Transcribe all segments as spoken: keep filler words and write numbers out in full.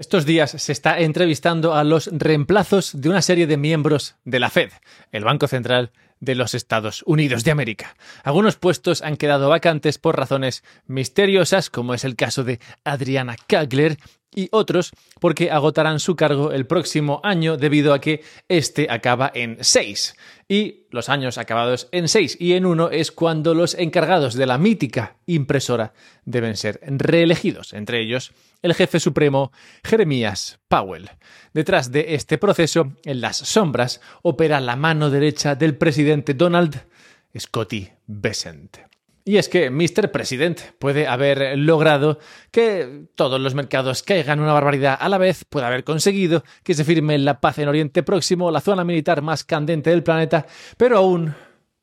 Estos días se está entrevistando a los reemplazos de una serie de miembros de la Fed, el Banco Central de los Estados Unidos de América. Algunos puestos han quedado vacantes por razones misteriosas, como es el caso de Adriana Kagler, y otros porque agotarán su cargo el próximo año debido a que este acaba en seis. Y los años acabados en seis y en uno es cuando los encargados de la mítica impresora deben ser reelegidos, entre ellos el jefe supremo Jeremías Powell. Detrás de este proceso, en las sombras, opera la mano derecha del presidente Donald, Scotty Bessent. Y es que míster President puede haber logrado que todos los mercados caigan una barbaridad a la vez, puede haber conseguido que se firme la paz en Oriente Próximo, la zona militar más candente del planeta, pero aún,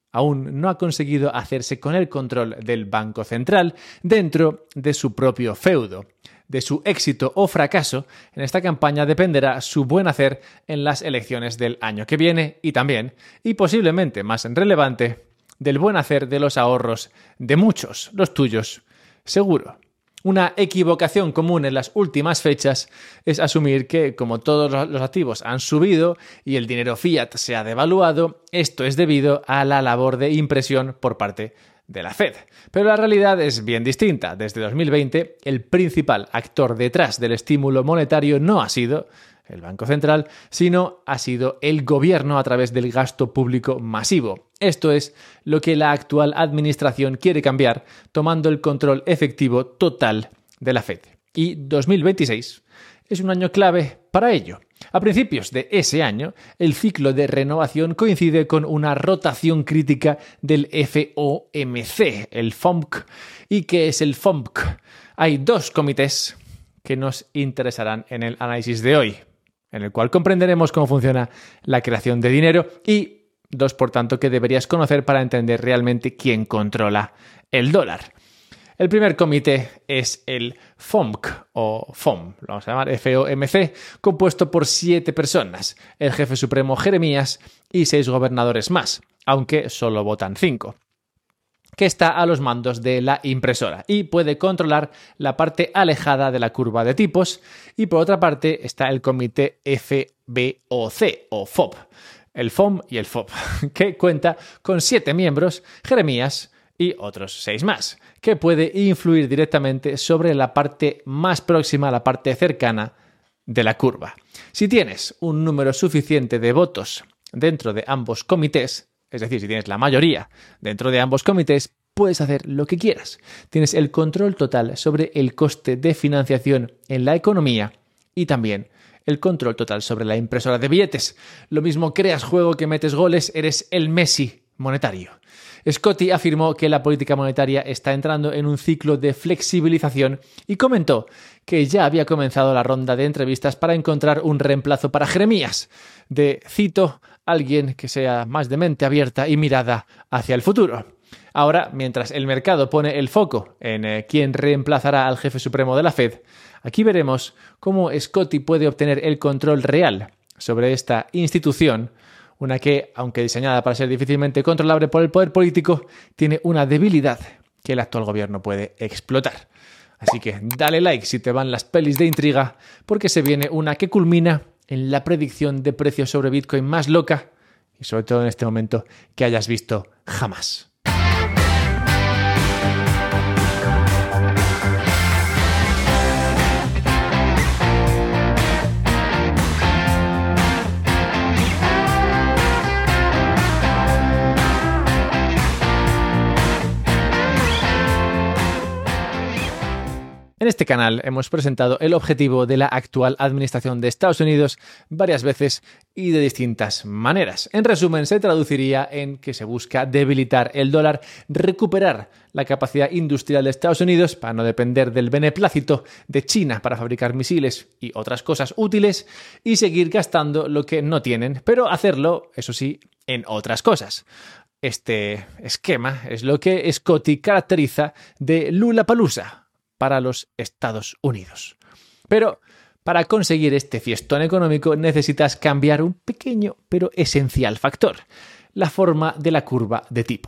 aún no ha conseguido hacerse con el control del Banco Central dentro de su propio feudo. De su éxito o fracaso en esta campaña dependerá su buen hacer en las elecciones del año que viene y también, y posiblemente más relevante, del buen hacer de los ahorros de muchos, los tuyos, seguro. Una equivocación común en las últimas fechas es asumir que, como todos los activos han subido y el dinero fiat se ha devaluado, esto es debido a la labor de impresión por parte de la Fed. Pero la realidad es bien distinta. Desde dos mil veinte, el principal actor detrás del estímulo monetario no ha sido el Banco Central, sino ha sido el gobierno a través del gasto público masivo. Esto es lo que la actual administración quiere cambiar, tomando el control efectivo total de la Fed. Y dos mil veintiséis es un año clave para ello. A principios de ese año, el ciclo de renovación coincide con una rotación crítica del F O M C, el F O M C. ¿Y qué es el F O M C? Hay dos comités que nos interesarán en el análisis de hoy, en el cual comprenderemos cómo funciona la creación de dinero y dos, por tanto, que deberías conocer para entender realmente quién controla el dólar. El primer comité es el F O M C, o F O M, lo vamos a llamar F O M C, compuesto por siete personas, el jefe supremo Jeremías y seis gobernadores más, aunque solo votan cinco, que está a los mandos de la impresora y puede controlar la parte alejada de la curva de tipos, y por otra parte está el comité F B O C, o F O P, el F O M y el F O P, que cuenta con siete miembros, Jeremías y otros seis más, que puede influir directamente sobre la parte más próxima, la parte cercana de la curva. Si tienes un número suficiente de votos dentro de ambos comités, es decir, si tienes la mayoría dentro de ambos comités, puedes hacer lo que quieras. Tienes el control total sobre el coste de financiación en la economía y también el control total sobre la impresora de billetes. Lo mismo creas juego que metes goles, eres el Messi monetario. Scotty afirmó que la política monetaria está entrando en un ciclo de flexibilización y comentó que ya había comenzado la ronda de entrevistas para encontrar un reemplazo para Jeremías, de, cito, alguien que sea más de mente abierta y mirada hacia el futuro. Ahora, mientras el mercado pone el foco en eh, quién reemplazará al jefe supremo de la Fed, aquí veremos cómo Scotty puede obtener el control real sobre esta institución, una que, aunque diseñada para ser difícilmente controlable por el poder político, tiene una debilidad que el actual gobierno puede explotar. Así que dale like si te van las pelis de intriga, porque se viene una que culmina en la predicción de precios sobre Bitcoin más loca y sobre todo en este momento que hayas visto jamás. En este canal hemos presentado el objetivo de la actual administración de Estados Unidos varias veces y de distintas maneras. En resumen, se traduciría en que se busca debilitar el dólar, recuperar la capacidad industrial de Estados Unidos para no depender del beneplácito de China para fabricar misiles y otras cosas útiles y seguir gastando lo que no tienen, pero hacerlo, eso sí, en otras cosas. Este esquema es lo que Scotty caracteriza de Lollapalooza para los Estados Unidos. Pero para conseguir este fiestón económico necesitas cambiar un pequeño pero esencial factor, la forma de la curva de tipos.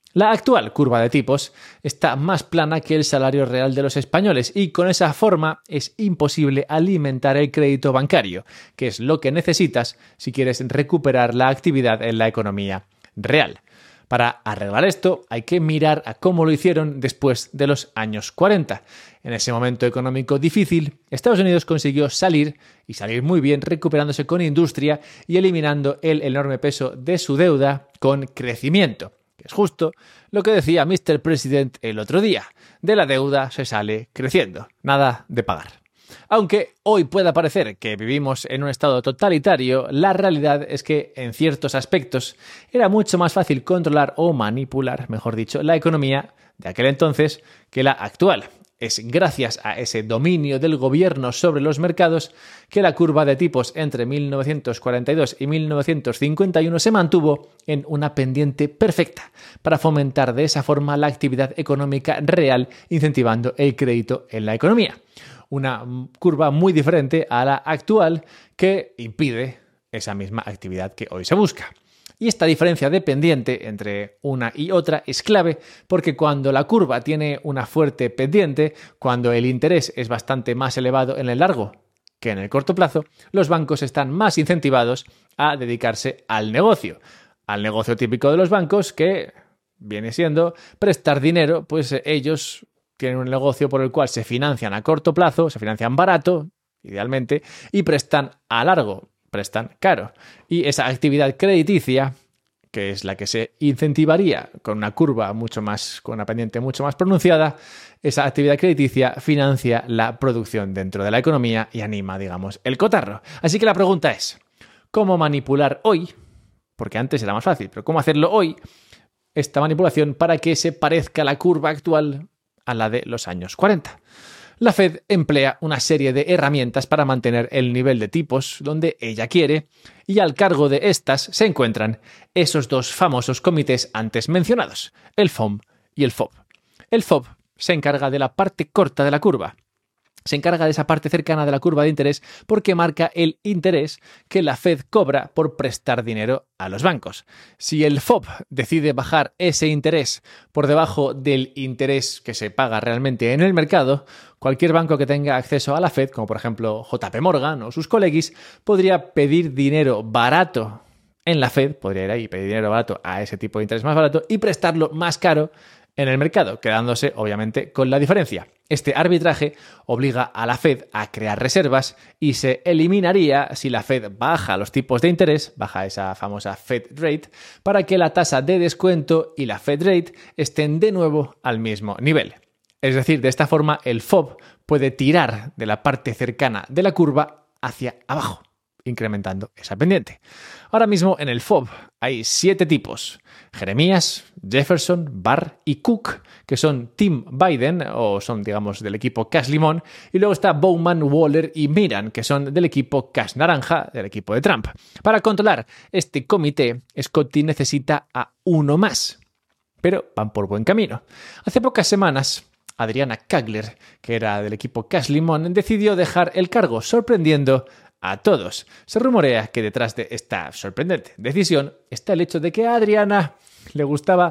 La actual curva de tipos está más plana que el salario real de los españoles y con esa forma es imposible alimentar el crédito bancario, que es lo que necesitas si quieres recuperar la actividad en la economía real. Para arreglar esto hay que mirar a cómo lo hicieron después de los años cuarenta. En ese momento económico difícil, Estados Unidos consiguió salir, y salir muy bien, recuperándose con industria y eliminando el enorme peso de su deuda con crecimiento. Que es justo lo que decía míster President el otro día. De la deuda se sale creciendo, nada de pagar. Aunque hoy pueda parecer que vivimos en un estado totalitario, la realidad es que en ciertos aspectos era mucho más fácil controlar o manipular, mejor dicho, la economía de aquel entonces que la actual. Es gracias a ese dominio del gobierno sobre los mercados que la curva de tipos entre mil novecientos cuarenta y dos y mil novecientos cincuenta y uno se mantuvo en una pendiente perfecta para fomentar de esa forma la actividad económica real, incentivando el crédito en la economía. Una curva muy diferente a la actual que impide esa misma actividad que hoy se busca. Y esta diferencia de pendiente entre una y otra es clave porque cuando la curva tiene una fuerte pendiente, cuando el interés es bastante más elevado en el largo que en el corto plazo, los bancos están más incentivados a dedicarse al negocio. Al negocio típico de los bancos que viene siendo prestar dinero, pues ellos tienen un negocio por el cual se financian a corto plazo, se financian barato, idealmente, y prestan a largo, prestan caro. Y esa actividad crediticia, que es la que se incentivaría con una curva mucho más, con una pendiente mucho más pronunciada, esa actividad crediticia financia la producción dentro de la economía y anima, digamos, el cotarro. Así que la pregunta es, ¿cómo manipular hoy? Porque antes era más fácil, pero ¿cómo hacerlo hoy? Esta manipulación para que se parezca la curva actual a la de los años cuarenta. La Fed emplea una serie de herramientas para mantener el nivel de tipos donde ella quiere, y al cargo de estas se encuentran esos dos famosos comités antes mencionados, el F O M y el F O B. El F O B se encarga de la parte corta de la curva. Se encarga de esa parte cercana de la curva de interés porque marca el interés que la Fed cobra por prestar dinero a los bancos. Si el F O B decide bajar ese interés por debajo del interés que se paga realmente en el mercado, cualquier banco que tenga acceso a la Fed, como por ejemplo J P Morgan o sus colegis, podría pedir dinero barato en la Fed, podría ir ahí y pedir dinero barato a ese tipo de interés más barato y prestarlo más caro en el mercado, quedándose obviamente con la diferencia. Este arbitraje obliga a la Fed a crear reservas y se eliminaría si la Fed baja los tipos de interés, baja esa famosa Fed Rate, para que la tasa de descuento y la Fed Rate estén de nuevo al mismo nivel. Es decir, de esta forma el F O B puede tirar de la parte cercana de la curva hacia abajo, incrementando esa pendiente. Ahora mismo en el F O B hay siete tipos: Jeremías, Jefferson, Barr y Cook, que son Team Biden o son, digamos, del equipo Cash Limón, y luego está Bowman, Waller y Miran, que son del equipo Cash Naranja, del equipo de Trump. Para controlar este comité, Scotty necesita a uno más, pero van por buen camino. Hace pocas semanas, Adriana Kagler, que era del equipo Cash Limón, decidió dejar el cargo, sorprendiendo a todos. Se rumorea que detrás de esta sorprendente decisión está el hecho de que a Adriana le gustaba,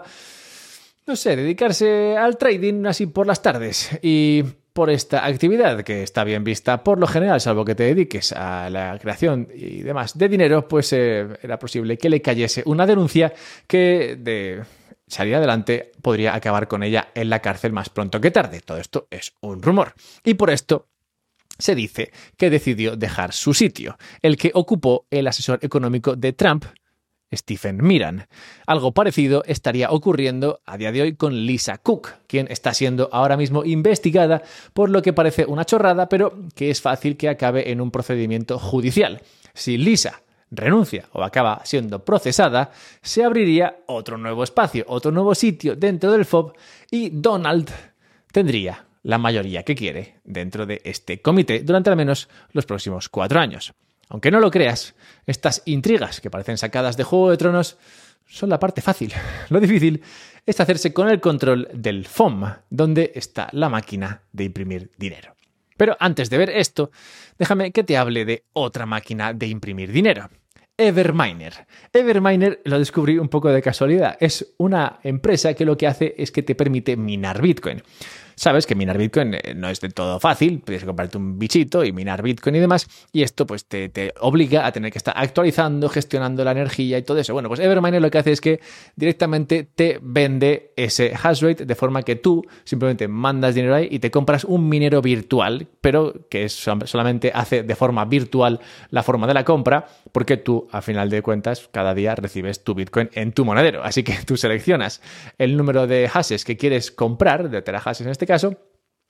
no sé, dedicarse al trading así por las tardes, y por esta actividad que está bien vista por lo general, salvo que te dediques a la creación y demás de dinero, pues eh, era posible que le cayese una denuncia que de salir adelante podría acabar con ella en la cárcel más pronto que tarde. Todo esto es un rumor. Y por esto se dice que decidió dejar su sitio, el que ocupó el asesor económico de Trump, Stephen Miran. Algo parecido estaría ocurriendo a día de hoy con Lisa Cook, quien está siendo ahora mismo investigada por lo que parece una chorrada, pero que es fácil que acabe en un procedimiento judicial. Si Lisa renuncia o acaba siendo procesada, se abriría otro nuevo espacio, otro nuevo sitio dentro del F O B, y Donald tendría la mayoría que quiere dentro de este comité durante al menos los próximos cuatro años. Aunque no lo creas, estas intrigas que parecen sacadas de Juego de Tronos son la parte fácil. Lo difícil es hacerse con el control del F O M, donde está la máquina de imprimir dinero. Pero antes de ver esto, déjame que te hable de otra máquina de imprimir dinero. Everminer. Everminer lo descubrí un poco de casualidad. Es una empresa que lo que hace es que te permite minar Bitcoin. Sabes que minar Bitcoin no es de todo fácil, puedes comprarte un bichito y minar Bitcoin y demás, y esto pues te, te obliga a tener que estar actualizando, gestionando la energía y todo eso. Bueno, pues Everminer lo que hace es que directamente te vende ese hash rate de forma que tú simplemente mandas dinero ahí y te compras un minero virtual, pero que es, solamente hace de forma virtual la forma de la compra, porque tú, a final de cuentas, cada día recibes tu Bitcoin en tu monedero. Así que tú seleccionas el número de hashes que quieres comprar, de terahashes en este caso,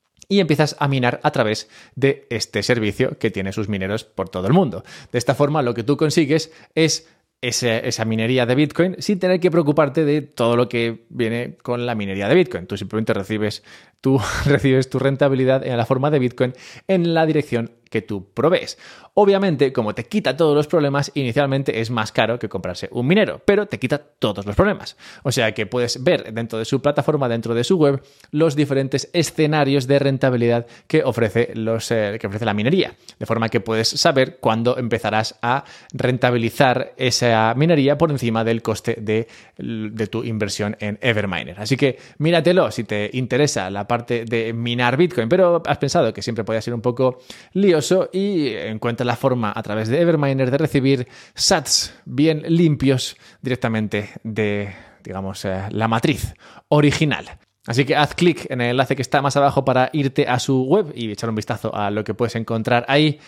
y empiezas a minar a través de este servicio que tiene sus mineros por todo el mundo. De esta forma, lo que tú consigues es ese, esa minería de Bitcoin sin tener que preocuparte de todo lo que viene con la minería de Bitcoin. Tú simplemente recibes, tú recibes tu rentabilidad en la forma de Bitcoin en la dirección que tú provees. Obviamente, como te quita todos los problemas, inicialmente es más caro que comprarse un minero, pero te quita todos los problemas. O sea que puedes ver dentro de su plataforma, dentro de su web, los diferentes escenarios de rentabilidad que ofrece, los, eh, que ofrece la minería. De forma que puedes saber cuándo empezarás a rentabilizar esa minería por encima del coste de, de tu inversión en Everminer. Así que míratelo si te interesa la parte de minar Bitcoin, pero has pensado que siempre podía ser un poco lío y encuentra la forma a través de Everminer de recibir sats bien limpios directamente de, digamos, eh, la matriz original. Así que haz clic en el enlace que está más abajo para irte a su web y echar un vistazo a lo que puedes encontrar ahí.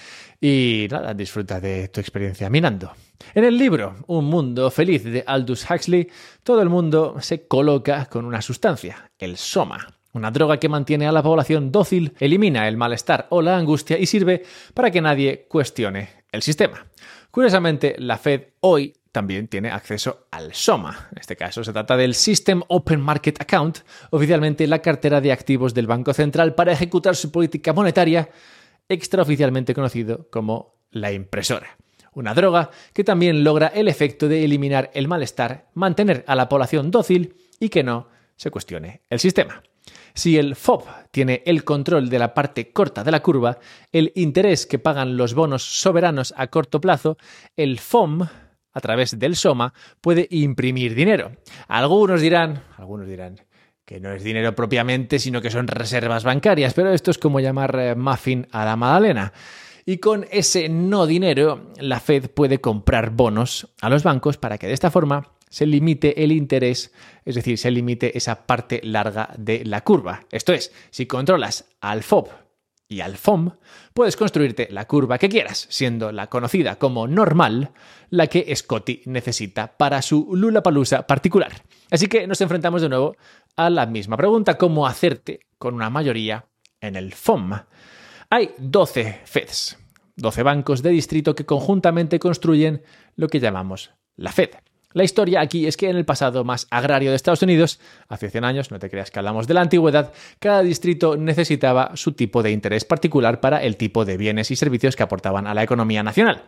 Y nada, disfruta de tu experiencia minando. En el libro Un mundo feliz de Aldous Huxley, todo el mundo se coloca con una sustancia, el soma. Una droga que mantiene a la población dócil, elimina el malestar o la angustia y sirve para que nadie cuestione el sistema. Curiosamente, la Fed hoy también tiene acceso al SOMA. En este caso se trata del System Open Market Account, oficialmente la cartera de activos del Banco Central para ejecutar su política monetaria, extraoficialmente conocido como la impresora. Una droga que también logra el efecto de eliminar el malestar, mantener a la población dócil y que no se cuestione el sistema. Si el F O B tiene el control de la parte corta de la curva, el interés que pagan los bonos soberanos a corto plazo, el F O M, a través del SOMA, puede imprimir dinero. Algunos dirán, algunos dirán que no es dinero propiamente, sino que son reservas bancarias, pero esto es como llamar muffin a la magdalena. Y con ese no dinero, la Fed puede comprar bonos a los bancos para que de esta forma se limite el interés, es decir, se limite esa parte larga de la curva. Esto es, si controlas al F O B y al F O M, puedes construirte la curva que quieras, siendo la conocida como normal la que Scotty necesita para su Lollapalooza particular. Así que nos enfrentamos de nuevo a la misma pregunta, ¿cómo hacerte con una mayoría en el F O M? Hay doce Feds, doce bancos de distrito que conjuntamente construyen lo que llamamos la Fed. La historia aquí es que en el pasado más agrario de Estados Unidos, hace cien años, no te creas que hablamos de la antigüedad, cada distrito necesitaba su tipo de interés particular para el tipo de bienes y servicios que aportaban a la economía nacional.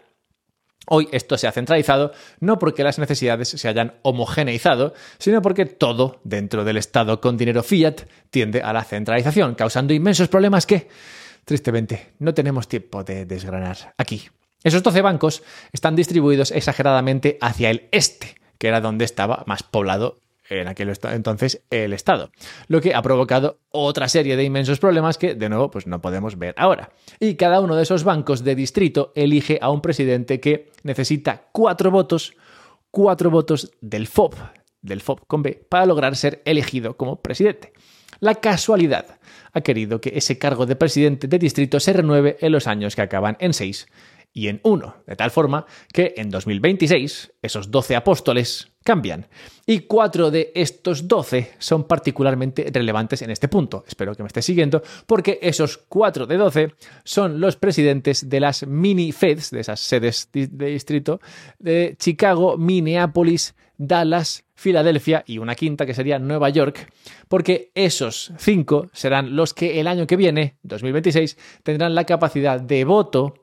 Hoy esto se ha centralizado no porque las necesidades se hayan homogeneizado, sino porque todo dentro del Estado con dinero fiat tiende a la centralización, causando inmensos problemas que, tristemente, no tenemos tiempo de desgranar aquí. Esos doce bancos están distribuidos exageradamente hacia el este, que era donde estaba más poblado en aquel entonces el Estado, lo que ha provocado otra serie de inmensos problemas que, de nuevo, pues no podemos ver ahora. Y cada uno de esos bancos de distrito elige a un presidente que necesita cuatro votos, cuatro votos del F O B, del F O B con B, para lograr ser elegido como presidente. La casualidad ha querido que ese cargo de presidente de distrito se renueve en los años que acaban en seis y en uno, de tal forma que en dos mil veintiséis esos doce apóstoles cambian. Y cuatro de estos doce son particularmente relevantes en este punto. Espero que me estés siguiendo, porque esos cuatro de doce son los presidentes de las mini-Feds, de esas sedes de distrito, de Chicago, Minneapolis, Dallas, Filadelfia y una quinta que sería Nueva York, porque esos cinco serán los que el año que viene, dos mil veintiséis, tendrán la capacidad de voto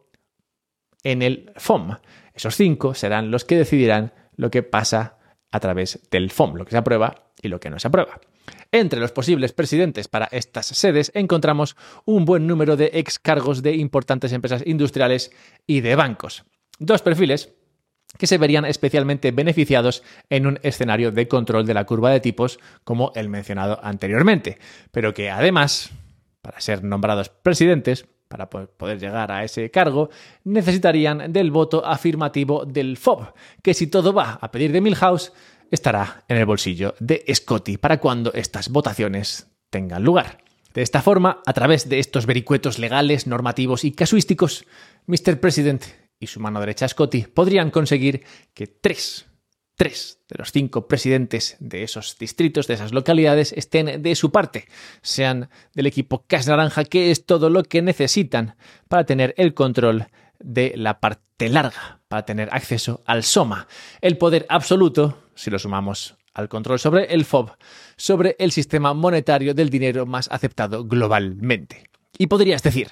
en el F O M. Esos cinco serán los que decidirán lo que pasa a través del F O M, lo que se aprueba y lo que no se aprueba. Entre los posibles presidentes para estas sedes encontramos un buen número de ex cargos de importantes empresas industriales y de bancos. Dos perfiles que se verían especialmente beneficiados en un escenario de control de la curva de tipos como el mencionado anteriormente, pero que además, para ser nombrados presidentes, para poder llegar a ese cargo, necesitarían del voto afirmativo del F O B, que si todo va a pedir de Milhouse, estará en el bolsillo de Scotty para cuando estas votaciones tengan lugar. De esta forma, a través de estos vericuetos legales, normativos y casuísticos, míster President y su mano derecha Scotty podrían conseguir que tres, tres de los cinco presidentes de esos distritos, de esas localidades, estén de su parte, sean del equipo Cas Naranja, que es todo lo que necesitan para tener el control de la parte larga, para tener acceso al SOMA, el poder absoluto, si lo sumamos al control sobre el F O B, sobre el sistema monetario del dinero más aceptado globalmente. Y podrías decir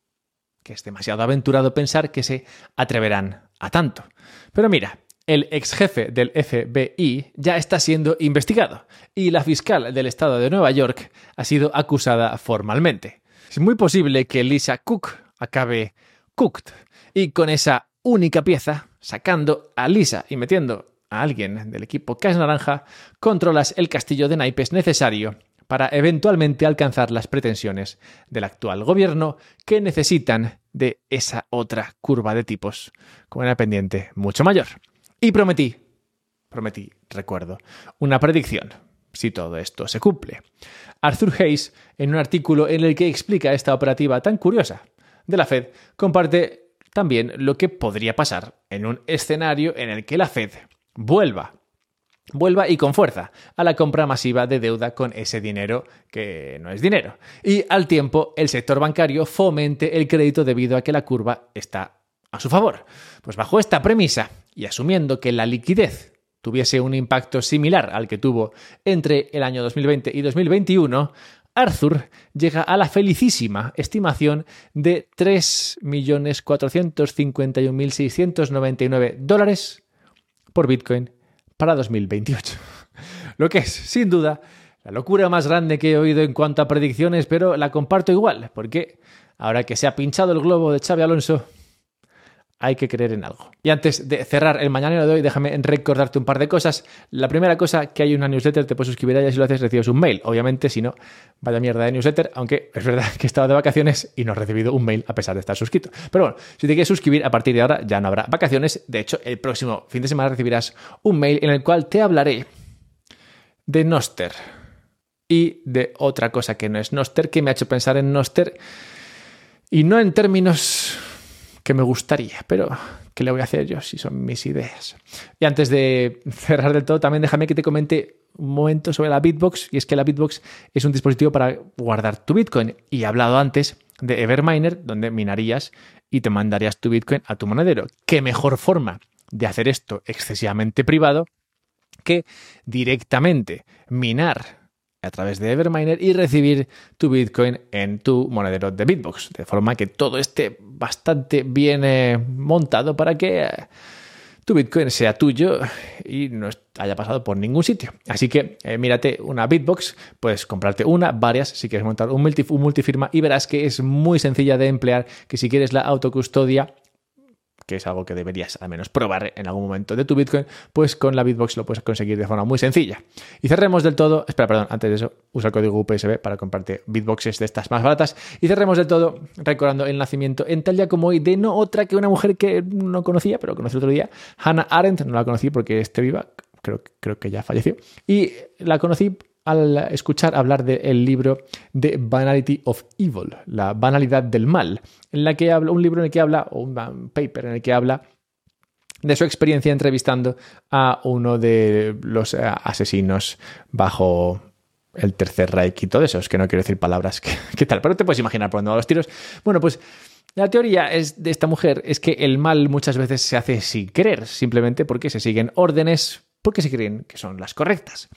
que es demasiado aventurado pensar que se atreverán a tanto. Pero mira, el ex jefe del F B I ya está siendo investigado y la fiscal del estado de Nueva York ha sido acusada formalmente. Es muy posible que Lisa Cook acabe cooked y con esa única pieza, sacando a Lisa y metiendo a alguien del equipo Cas Naranja, controlas el castillo de naipes necesario para eventualmente alcanzar las pretensiones del actual gobierno que necesitan de esa otra curva de tipos con una pendiente mucho mayor. Y prometí, prometí, recuerdo, una predicción, si todo esto se cumple. Arthur Hayes, en un artículo en el que explica esta operativa tan curiosa de la Fed, comparte también lo que podría pasar en un escenario en el que la Fed vuelva Vuelva y con fuerza a la compra masiva de deuda con ese dinero que no es dinero. Y al tiempo el sector bancario fomente el crédito debido a que la curva está a su favor. Pues bajo esta premisa y asumiendo que la liquidez tuviese un impacto similar al que tuvo entre el año dos mil veinte y dos mil veintiuno, Arthur llega a la felicísima estimación de tres millones cuatrocientos cincuenta y un mil seiscientos noventa y nueve dólares por Bitcoin para dos mil veintiocho. Lo que es, sin duda, la locura más grande que he oído en cuanto a predicciones, pero la comparto igual, porque ahora que se ha pinchado el globo de Xabi Alonso, hay que creer en algo. Y antes de cerrar el mañanero de hoy, déjame recordarte un par de cosas. La primera cosa, que hay una newsletter, te puedes suscribir a ella, si lo haces recibes un mail. Obviamente, si no, vaya mierda de newsletter, aunque es verdad que he estado de vacaciones y no he recibido un mail a pesar de estar suscrito. Pero bueno, si te quieres suscribir, a partir de ahora ya no habrá vacaciones. De hecho, el próximo fin de semana recibirás un mail en el cual te hablaré de Nostr y de otra cosa que no es Nostr, que me ha hecho pensar en Nostr y no en términos que me gustaría, pero ¿qué le voy a hacer yo si son mis ideas? Y antes de cerrar del todo, también déjame que te comente un momento sobre la Bitbox, y es que la Bitbox es un dispositivo para guardar tu Bitcoin, y he hablado antes de Everminer, donde minarías y te mandarías tu Bitcoin a tu monedero. ¿Qué mejor forma de hacer esto excesivamente privado que directamente minar a través de Everminer y recibir tu Bitcoin en tu monedero de Bitbox? De forma que todo esté bastante bien eh, montado para que eh, tu Bitcoin sea tuyo y no haya pasado por ningún sitio. Así que eh, mírate una Bitbox, puedes comprarte una, varias, si quieres montar un, multi, un multifirma, y verás que es muy sencilla de emplear, que si quieres la autocustodia, que es algo que deberías al menos probar en algún momento de tu Bitcoin, pues con la Bitbox lo puedes conseguir de forma muy sencilla. Y cerremos del todo, espera, perdón, antes de eso, usa el código U P S B para comprarte Bitboxes de estas más baratas. Y cerremos del todo recordando el nacimiento en tal día como hoy de no otra que una mujer que no conocía, pero conocí el otro día, Hannah Arendt. No la conocí porque esté viva, creo, creo que ya falleció. Y la conocí al escuchar hablar del libro The Banality of Evil, la banalidad del mal, en la que habla, un libro en el que habla, o un paper en el que habla de su experiencia entrevistando a uno de los asesinos bajo el Tercer Reich y todo eso. Es que no quiero decir palabras que, que tal, pero te puedes imaginar por dónde van los tiros. Bueno, pues la teoría es de esta mujer es que el mal muchas veces se hace sin querer, simplemente porque se siguen órdenes, porque se creen que son las correctas.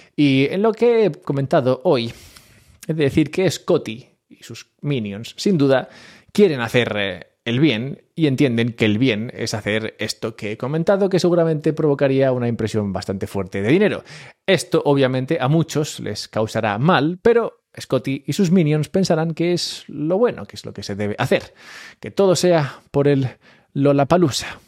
Y en lo que he comentado hoy, es decir que Scotty y sus minions, sin duda, quieren hacer eh, el bien y entienden que el bien es hacer esto que he comentado, que seguramente provocaría una impresión bastante fuerte de dinero. Esto, obviamente, a muchos les causará mal, pero Scotty y sus minions pensarán que es lo bueno, que es lo que se debe hacer. Que todo sea por el Lollapalooza.